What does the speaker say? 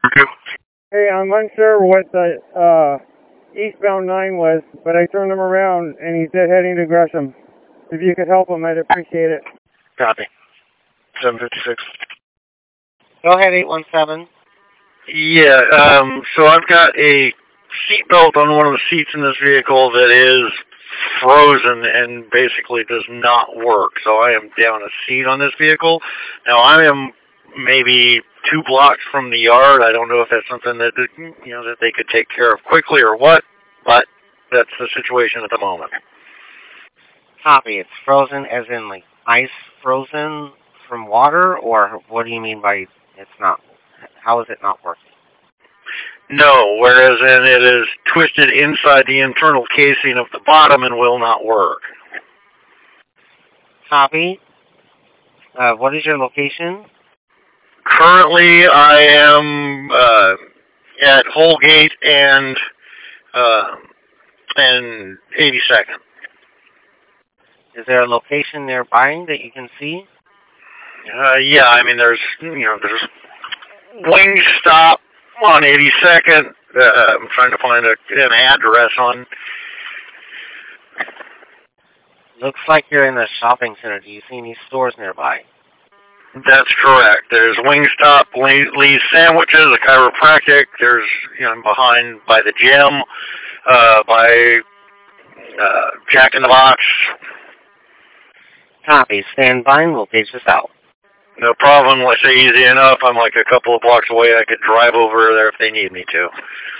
Hey, I'm unsure what the eastbound 9 was, but I turned him around and he's heading to Gresham. If you could help him, I'd appreciate it. Copy. 756. Go ahead, 817. Yeah, so I've got a seatbelt on one of the seats in this vehicle that is frozen and basically does not work. So I am down a seat on this vehicle. Now I am maybe 2 blocks from the yard. I don't know if that's something that that they could take care of quickly or what, but that's the situation at the moment. Copy. It's frozen as in like ice frozen from water, or what do you mean by it's not? How is it not working? No, whereas it is twisted inside the internal casing of the bottom and will not work. Copy. What is your location? Currently, I am at Holgate and 82nd. Is there a location nearby that you can see? Yeah, I mean there's Wingstop on 82nd. I'm trying to find an address on. Looks like you're in a shopping center. Do you see any stores nearby? That's correct. There's Wingstop, Lee's Sandwiches, a chiropractic. There's, I'm behind by the gym, by Jack in the Box. Copy. Stand by and we'll page this out. No problem. Let's say easy enough. I'm like a couple of blocks away. I could drive over there if they need me to.